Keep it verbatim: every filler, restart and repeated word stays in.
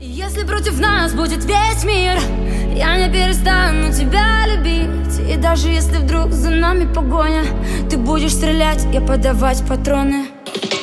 Если против нас будет весь мир, я не перестану тебя любить. И даже если вдруг за нами погоня, ты будешь стрелять, я подавать патроны.